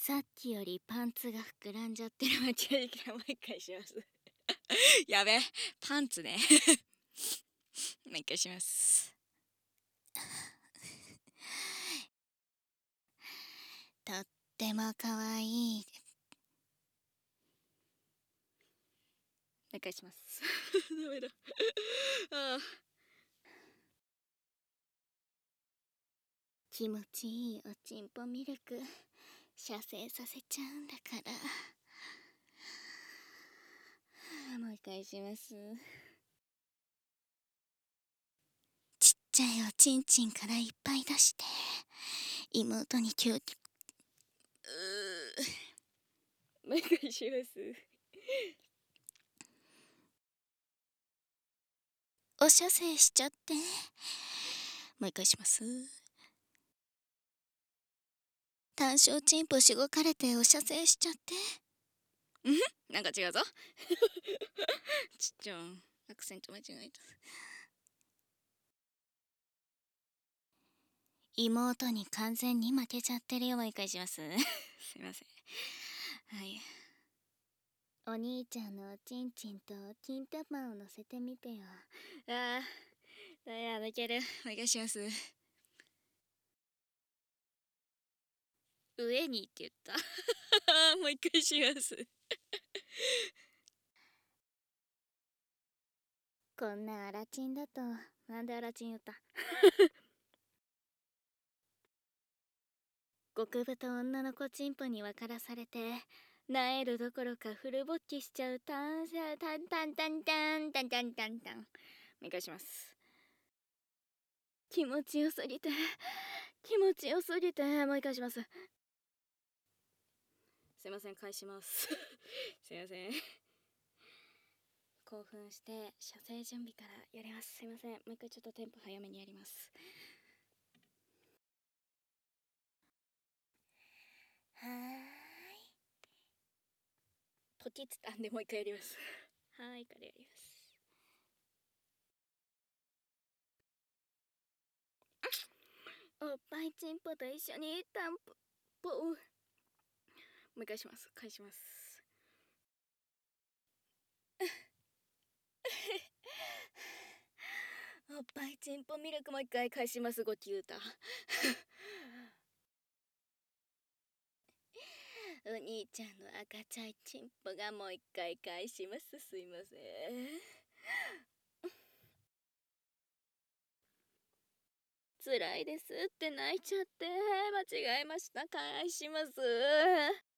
さっきよりパンツが膨らんじゃってる。間違えた。もう一回します。やべ、パンツね。もう一回します。とってもかわいい。もう一回します。ダメだ。ああ。気持ちいいおちんぽミルク射精させちゃうんだから。もう一回します。ちっちゃいおちんちんからいっぱい出して妹にキューもう一回します。お射精しちゃって。もう一回します。単小チンポしごかれてお射精しちゃって。なんか違うぞ。ちっちゃんアクセント間違えた。妹に完全に負けちゃってるよ。もう一回します。すいません。はい。お兄ちゃんのおちんちんと金玉を乗せてみてよ。ああ、抜ける。もう一回します。上にって言った。もう一回します。こんなアラチンだと、なんでアラチン言った。極太女の子チンポに分からされて、なえるどころかフル勃起しちゃうタンタンタンタンタンタンタンタンタン。お願いします。気持ちよすぎて、気持ちよすぎて、もう一回します。すいません、返します。すいません。興奮して射精準備からやります。すいません、もう一回ちょっとテンポ早めにやります。はーい。ポキッつったんでもう一回やります。はーいからやります。おっぱいチンポと一緒にタンポもう一回します。返します。おっぱいチンポミルクもう一回返します。ごきゅうた。お兄ちゃんの赤ちゃいチンポがもう一回返します。すいません。辛いですって泣いちゃって間違えました。返します。